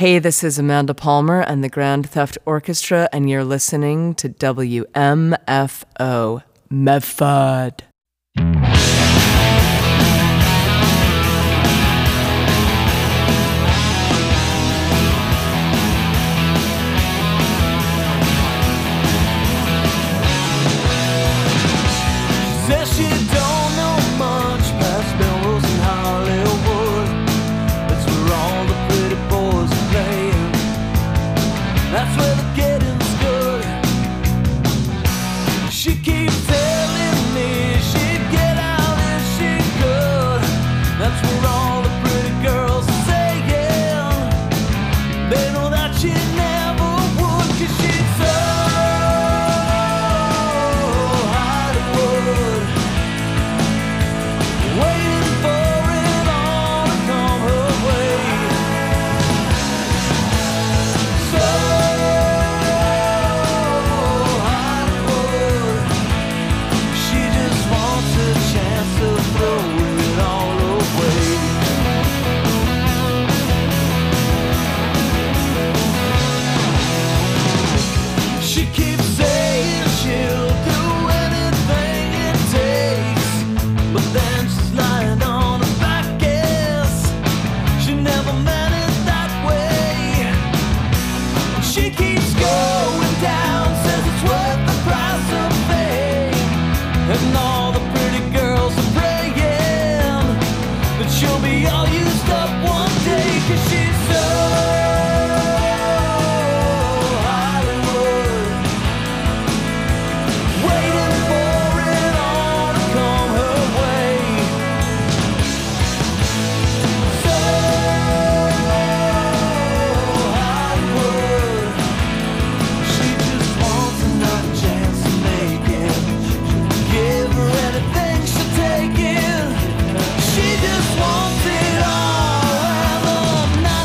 Hey, this is Amanda Palmer and the Grand Theft Orchestra, and you're listening to WMFO, Medford. Says she don't know much past Melrose and Hollywood. That's where all the pretty boys are playing. That's where the getting's good. She keeps telling me she'd get out if she could. That's where all the pretty girls are saying. They know that she never would, 'cause she's so Hollywood, waiting for it all to come her way. So Hollywood, she just wants a chance to throw it all away. She keeps saying she'll do anything it takes, but then she's lying on her back ass. She never meant it that way. She keeps going down, says it's worth the price of fame. And all the pretty girls are praying that she'll be all used up one day, 'cause she's so Hollywood, waiting for it all to come her way. So Hollywood, she just wants another chance to make it. Give her anything, she'll take it. She just wants it all, and the night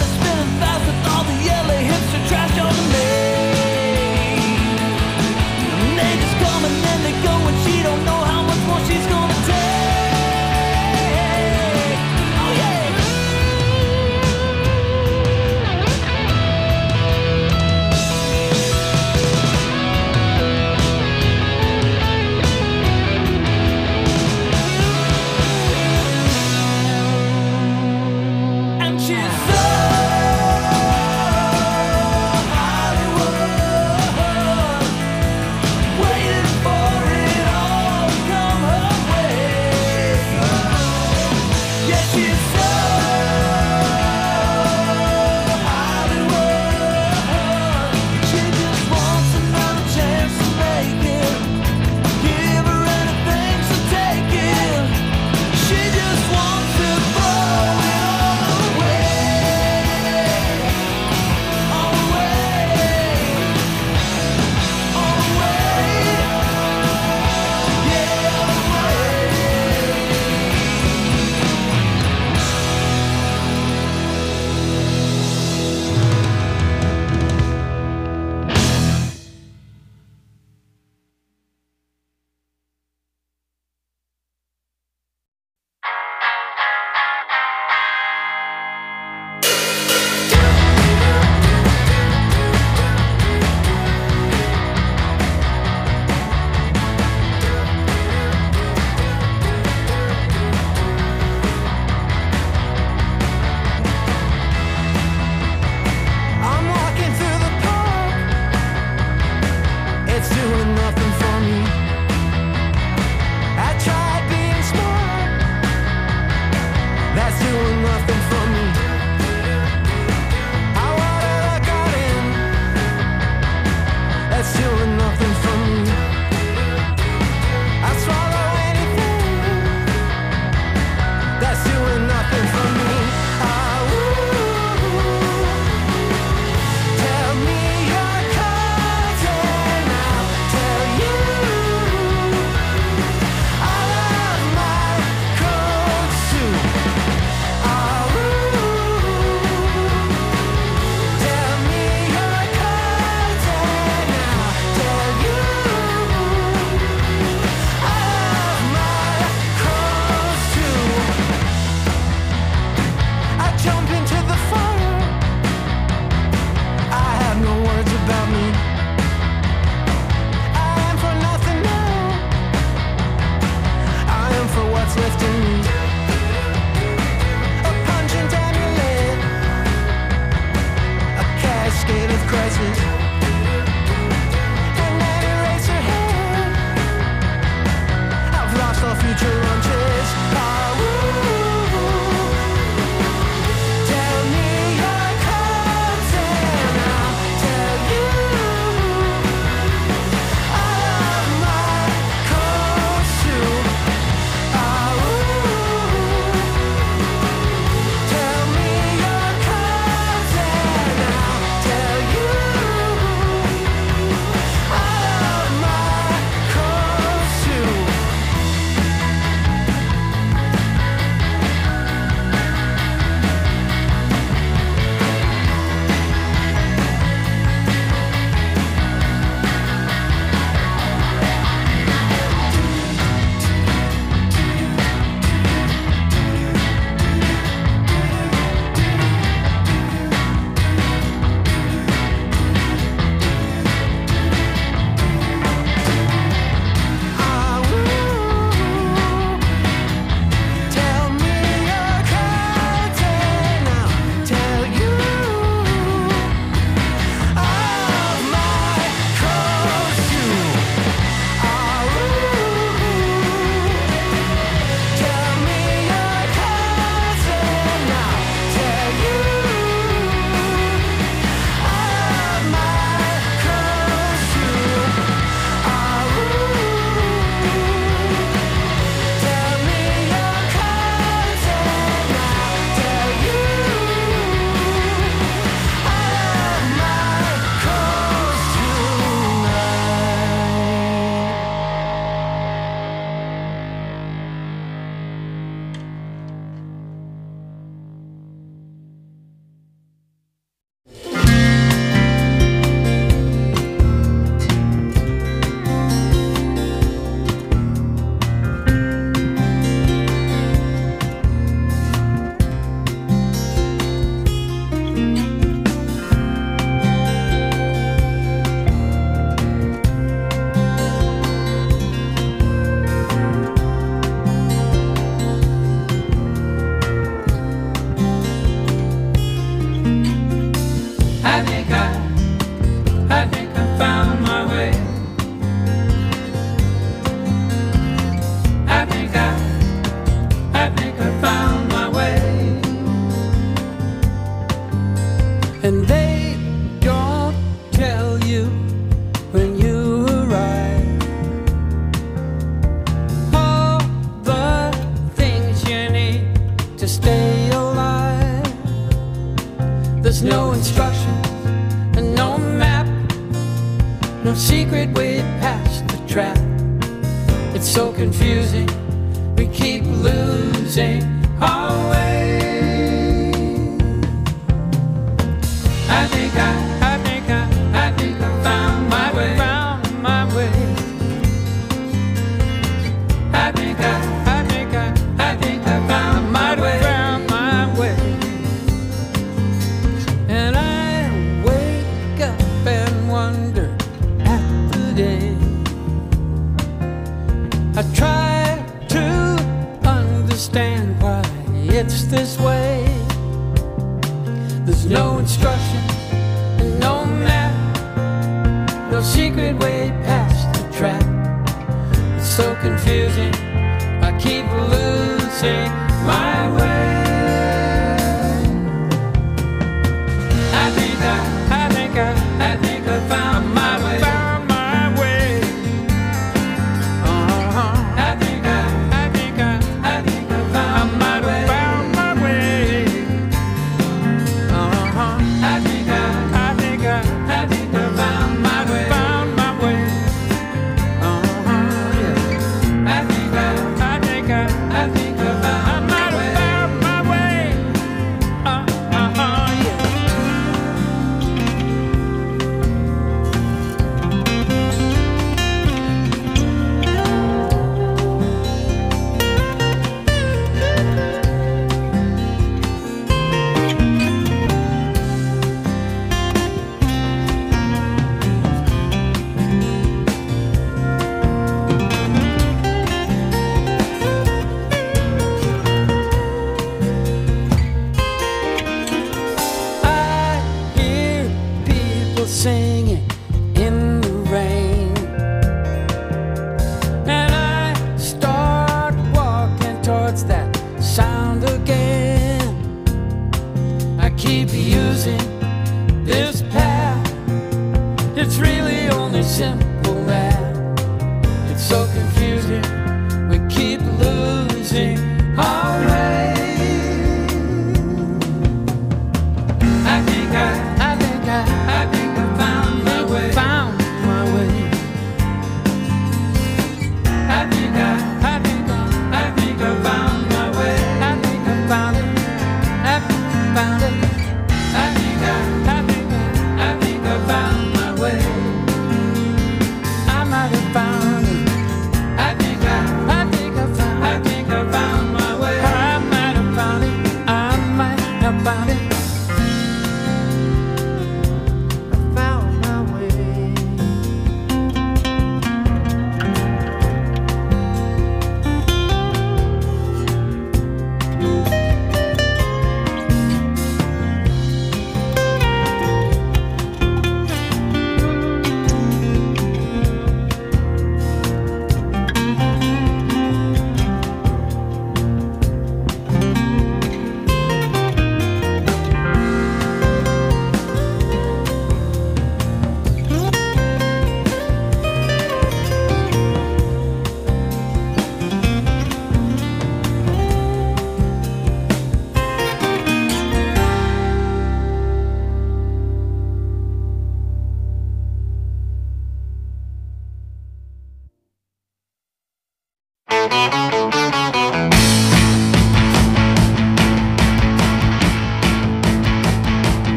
secret way past the trap. It's so confusing, we keep losing our way. I think I found my way. I think I found my way. And I wake up and wonder at the day. I try to understand why it's this way. There's no instruction, no map, no secret way past the trap. It's so confusing, I keep losing my way. I think I found my way. I think I found my way. I think I found my way.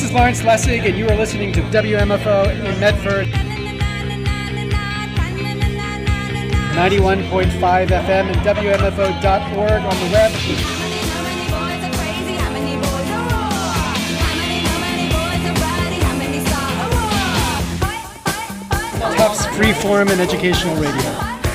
is Lawrence Lessig, and you are listening to WMFO in Medford. 91.5 FM and WMFO.org on the web. Tufts Freeform and Educational Radio.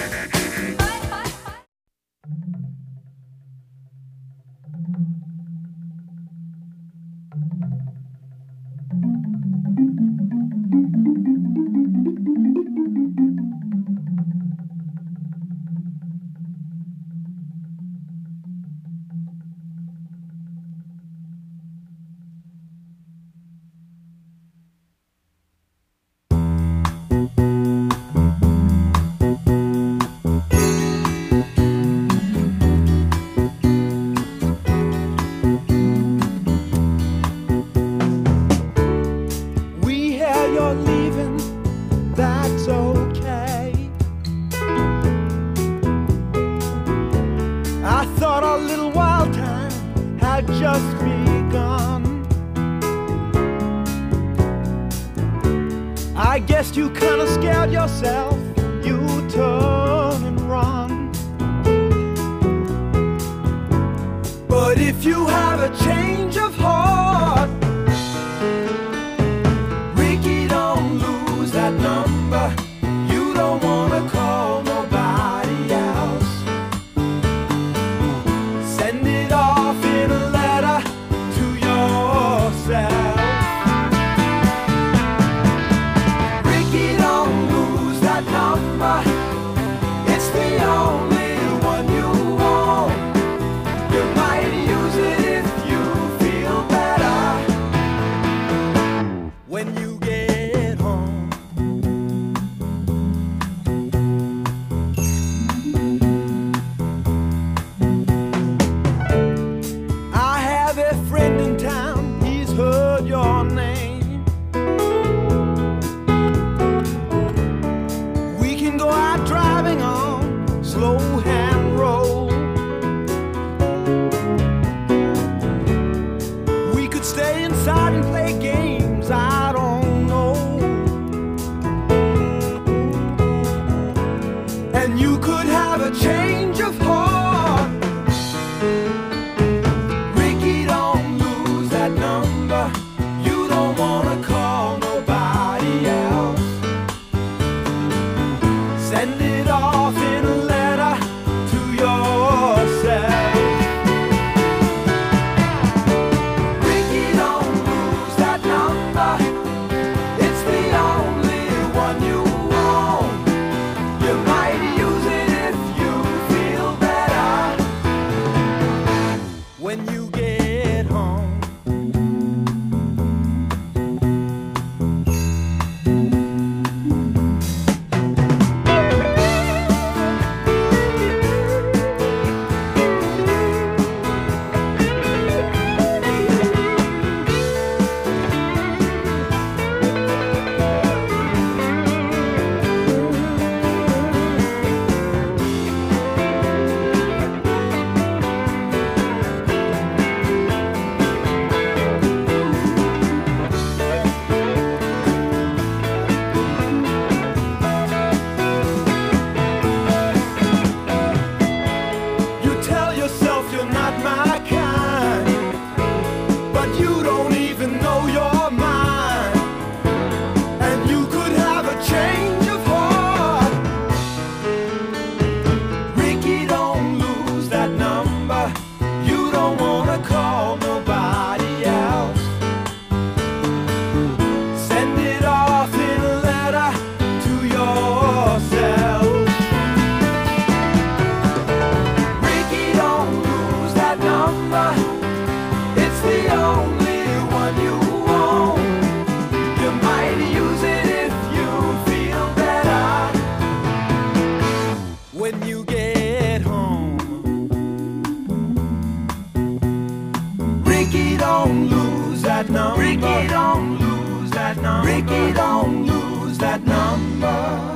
I guess you kinda scared yourself, you turn and run. But if you have a change of heart, Ricky, don't lose that number. You don't wanna call nobody else. Send it off in a letter to yourself. It's the only one you want. You might use it if you feel better when you get home. I have a friend in town, he's heard your name. Go out driving on slow hand road. We could stay inside and play games, I don't know. And you could have a change of heart. Ricky, don't lose that number. You don't wanna call nobody else. Send it off in a letter to yourself. Ricky, don't lose that number. It's the only one you want. You might use it if you feel better when you get home. When you get home, Ricky, don't lose that number. Ricky, don't lose that number. Ricky, don't lose that number.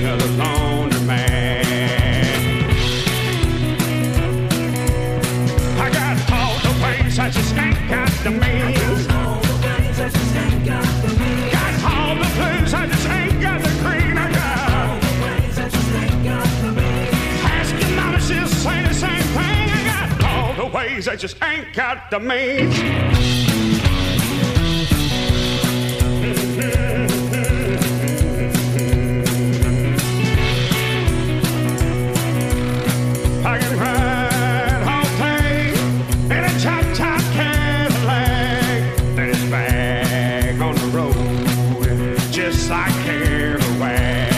of the laundromat. I got all the ways I just ain't got the means. Got all the blues, I just ain't got the green. I got all the ways I just ain't got the means. Ask your mama, she'll say the same thing. I got all the ways I just ain't got the means. I can ride all day in a top Cadillac, then it's back on the road, just like Kerouac.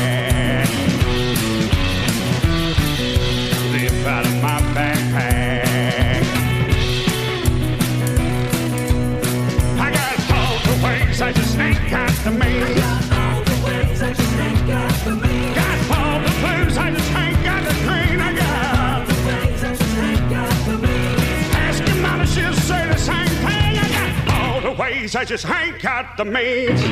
Live out of my backpack. I got all the ways I just ain't got the means. Got all the ways I just ain't got the means. Got all the blues I just ain't got the green. I got she'll say the same thing. I got all the ways I just ain't got the means.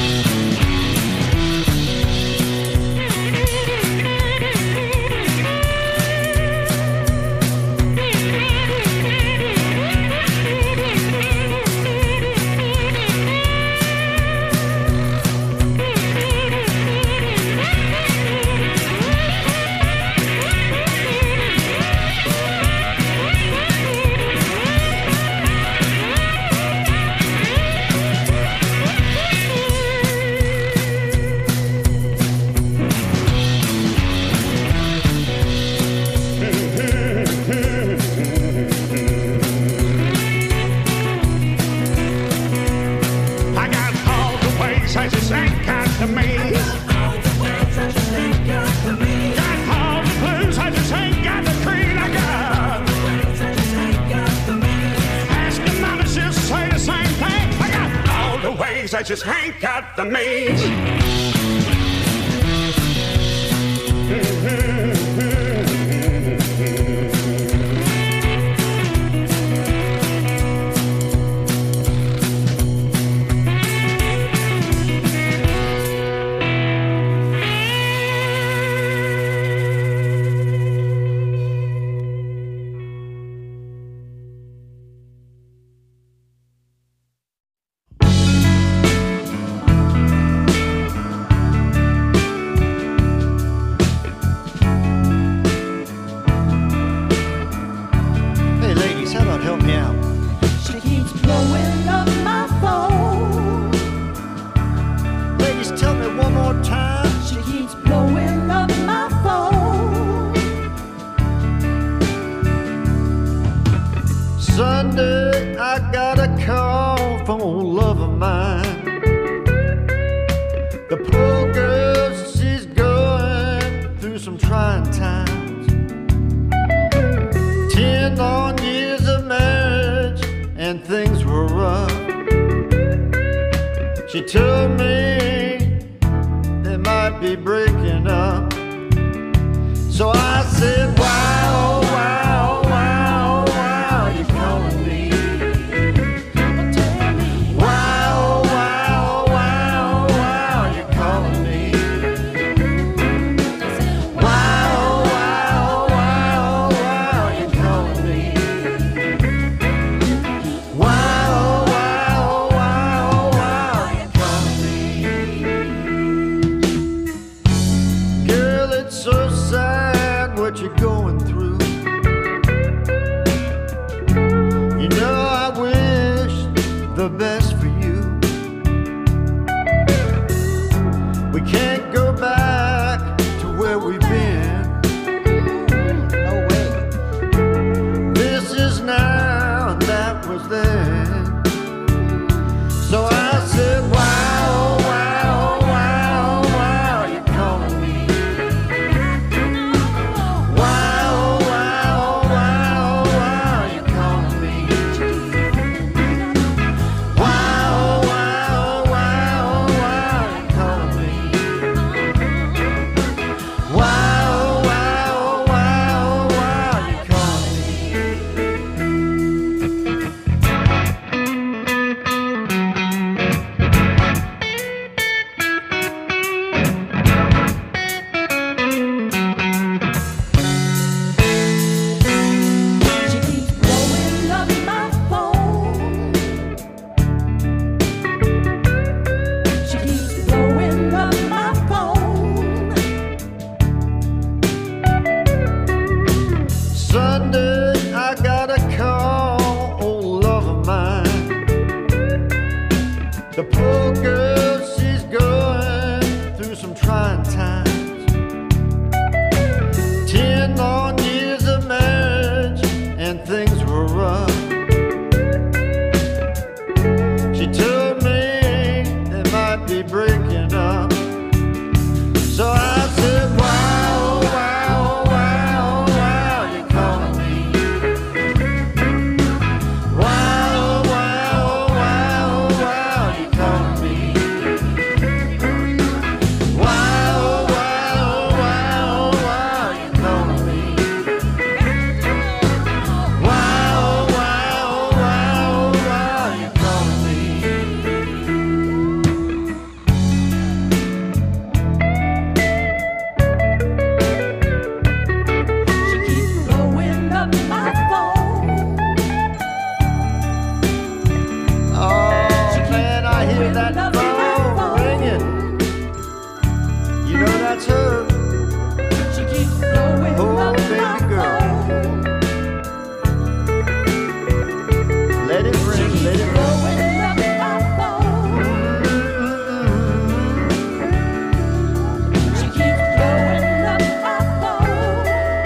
I just ain't got the means. Got all the ways I just ain't got the means. Got all the blues, I just ain't got the green. I got all the ways I just ain't got the means. Ask your mama, she'll say the same thing. I got all the ways I just ain't got the means. Sunday, I got a call from old love of mine. The poor girl, she's going through some trying times. 10 long years of marriage and things were rough. She told me they might be breaking up. So I said, why, oh, why, oh, why, oh, why are you calling me? Why, oh, why, oh, why, oh, why are you calling me? Why, oh, why, oh, why, oh, why are you calling me? Why, oh, why, oh, why, oh, why are you calling me? Girl, it's so sad what you The poor girl, she's going through some trying times. 10 long years of marriage and things were rough. She told me they might be breaking up. So I said, wow, oh, wow, oh, wow, oh, wow, you're calling me. Wow, oh, wow, oh, wow, oh, wow, you're calling me. Wow, oh, wow, oh, wow, oh, wow, you're calling me. Wow, oh, wow, oh, wow, oh, wow, you're calling me. Blowing up my phone. Oh man, I hear that phone ringing. You know that's her. She keeps blowing Oh, up baby my girl. phone. Let it ring, let it ring. Blowing up my phone. She keeps blowing up my phone.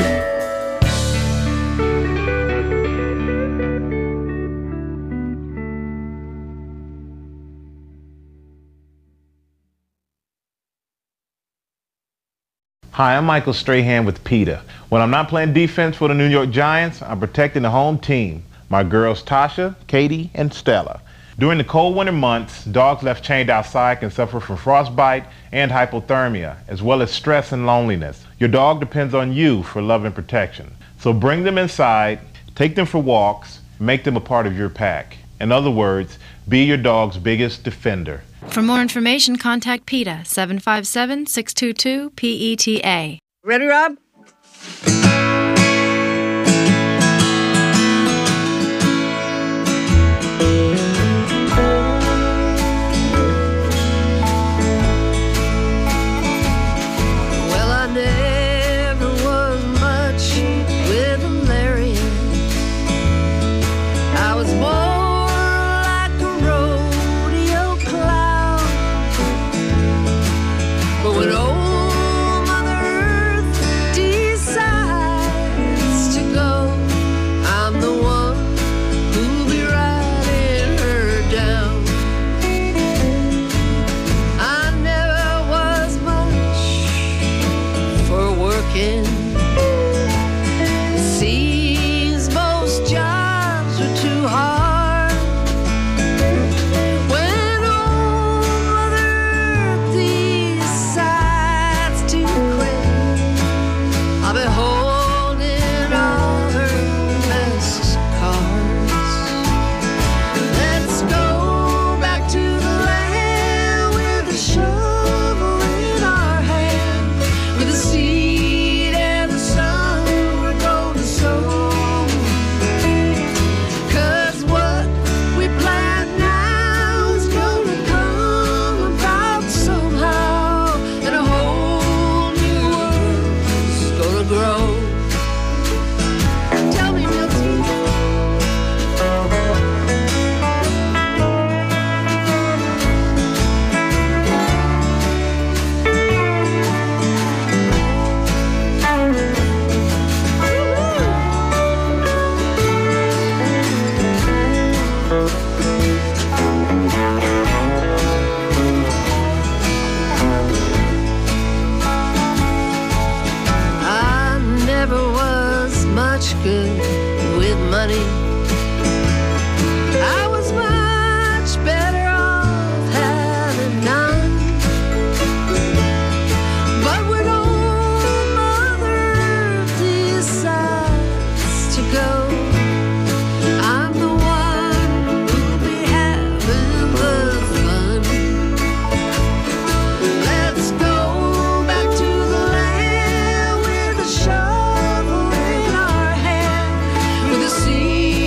Hi, I'm Michael Strahan with PETA. When I'm not playing defense for the New York Giants, I'm protecting the home team, my girls Tasha, Katie, and Stella. During the cold winter months, dogs left chained outside can suffer from frostbite and hypothermia, as well as stress and loneliness. Your dog depends on you for love and protection. So bring them inside, take them for walks, make them a part of your pack. In other words, be your dog's biggest defender. For more information, contact PETA 757-622-PETA. Ready, Rob? Well, I never was much with a lariat. I was more like a rodeo clown. But when old Mother Earth decides to go, I'm the one who'll be riding her down. I never was much for working. Seems most jobs are too hard. When old Mother Earth decides to quit, I'll be holding all her best cards. Let's go back to the land with a shovel in our hand, with the seed and the sun we're going to sow. 'Cause what we plant now is gonna come about somehow, and a whole new world's gonna grow. Tell me, Milton. I never was much good with money. I was much better off having none. But when old Mother Earth decides to go, I'm the one who'll be having the fun. Let's go back to the land with a shovel in our hand, with a seed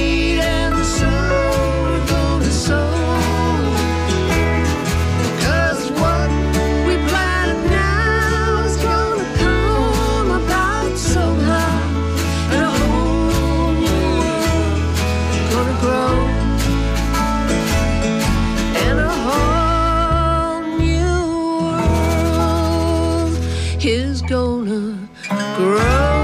gonna grow.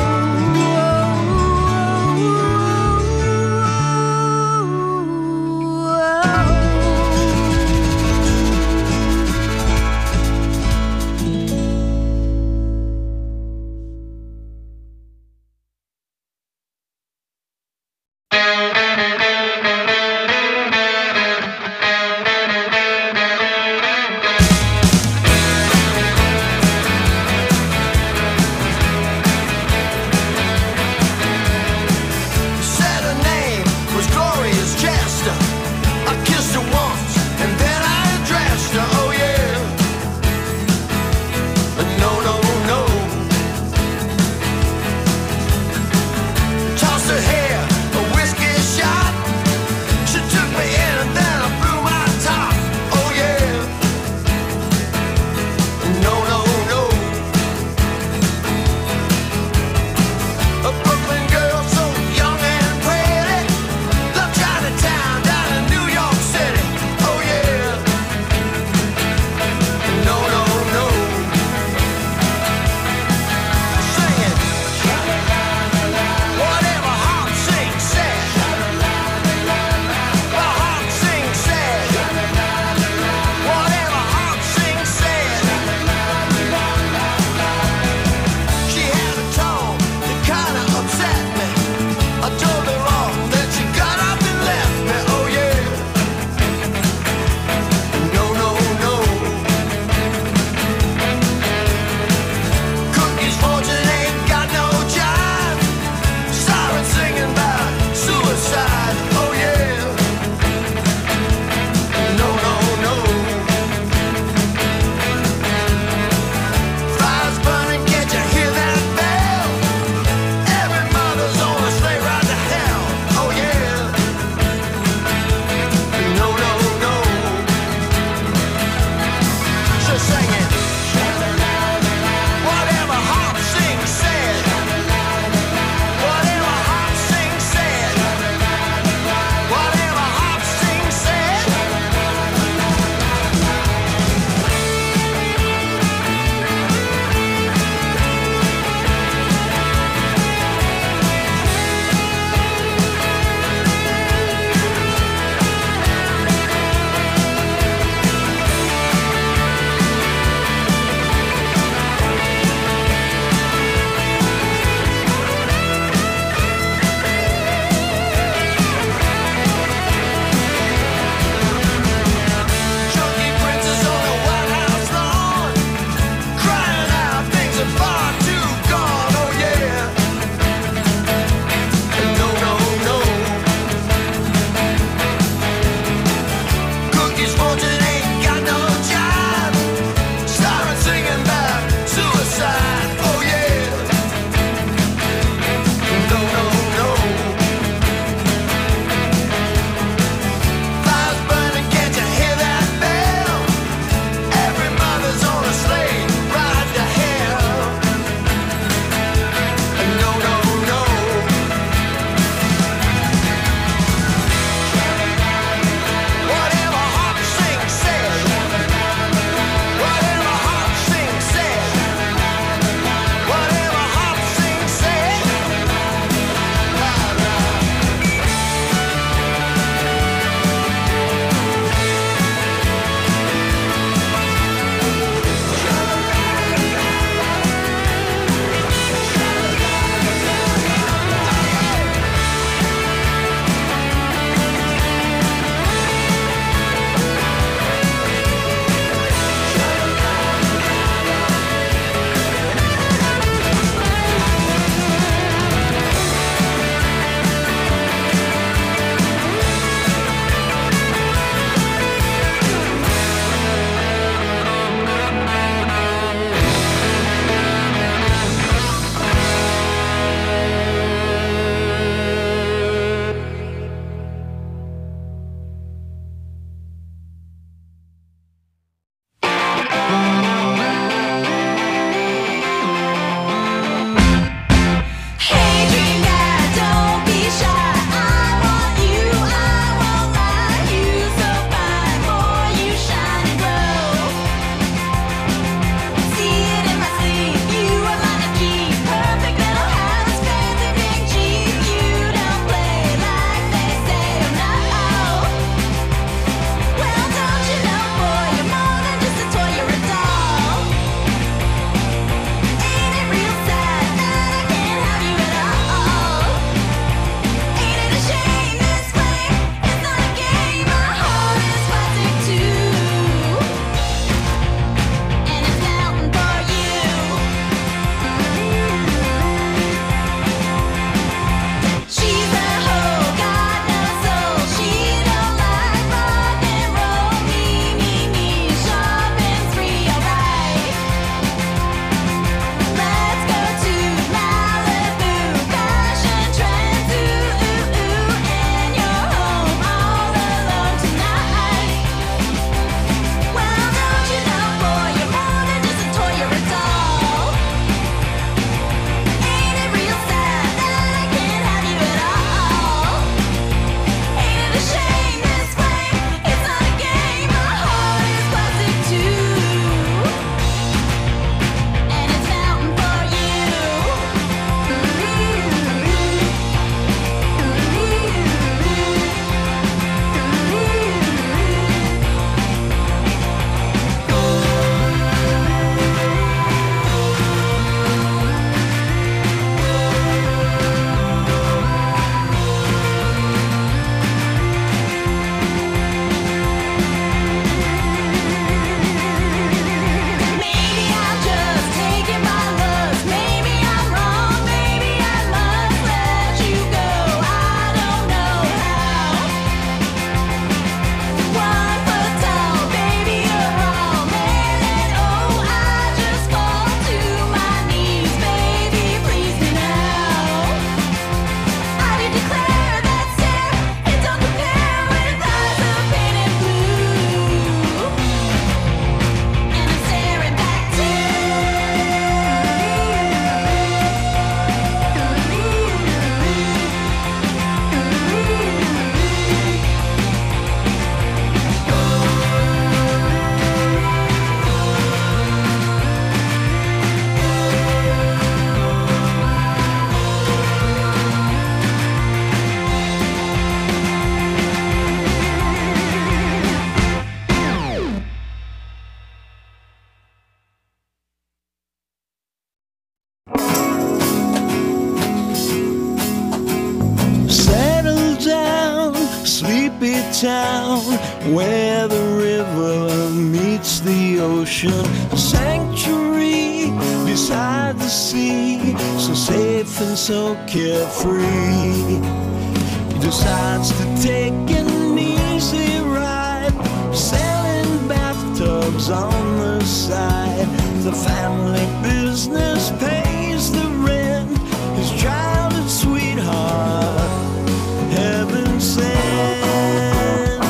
sleepy town where the river meets the ocean. A sanctuary beside the sea, so safe and so carefree. He decides to take an easy ride, selling bathtubs on the side. The family business pays the rent, his childhood sweetheart, heaven sent.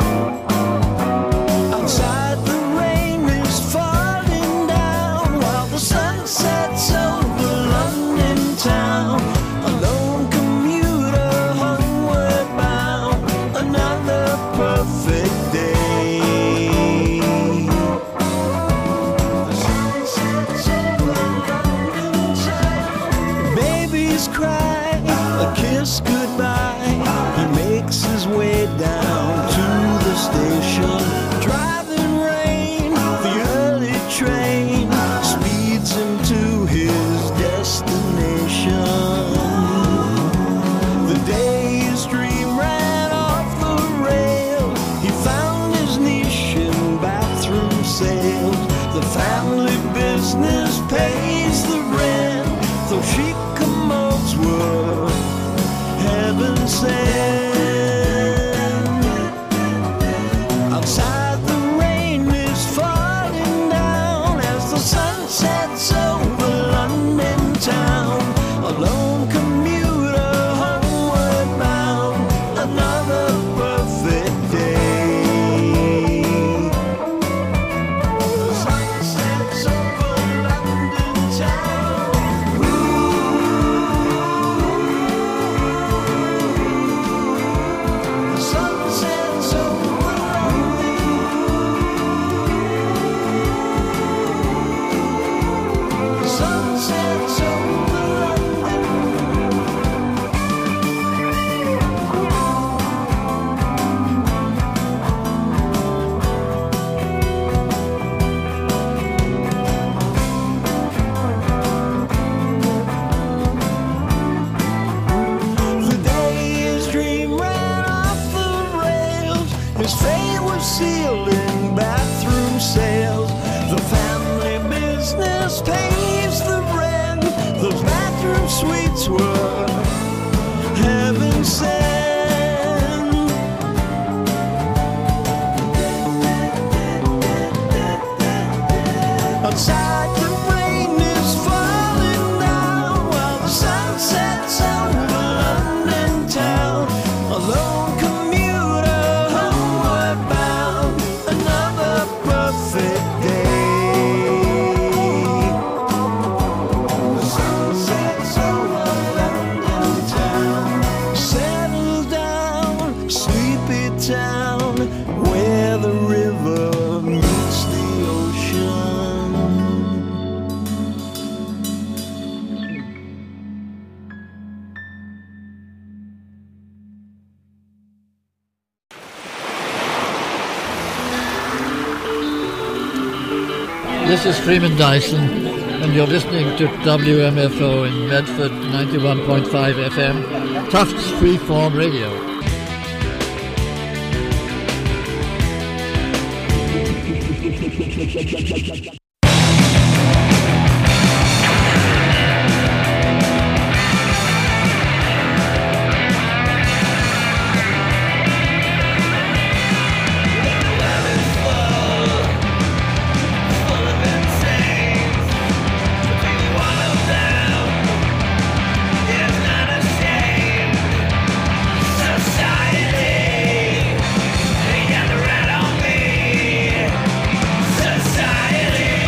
Outside the rain is falling down while the sun sets over London town. A lone commuter homeward bound, another perfect day. The sun sets over London town. Babies cry, a kiss goodbye. He makes his way down to the station. Driving rain, the early train speeds him to his destination. The day's dream ran off the rails. He found his niche in bathroom sales. The family business pays the rent, though chic commodes were heaven sent. Outside the rain is falling down as the sun sets over London town. A lone commuter homeward bound, another perfect day. The sun sets over London town. The sun sets over London. The sun sets over London. The day his dream ran off the rails. His fate was sealed in bathroom sales. The family business pays the rent. Those bathroom suites were heaven sent. Outside the rain is falling down while the sun sets over London town. A lone commuter homeward bound, another perfect day. The sun sets over London town. Settle down, sleepy town where the river meets the ocean. This is Freeman Dyson, and you're listening to WMFO in Medford 91.5 FM, Tufts Freeform Radio. Society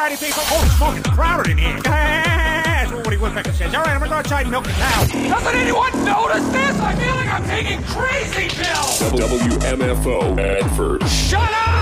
party people. Holy smoke, it's crowded in here. That's what Woody Woodpecker says. All right, I'm gonna go outside and milk the cow. Doesn't anyone notice this? I feel like I'm taking crazy pills. WMFO Advert. Shut up!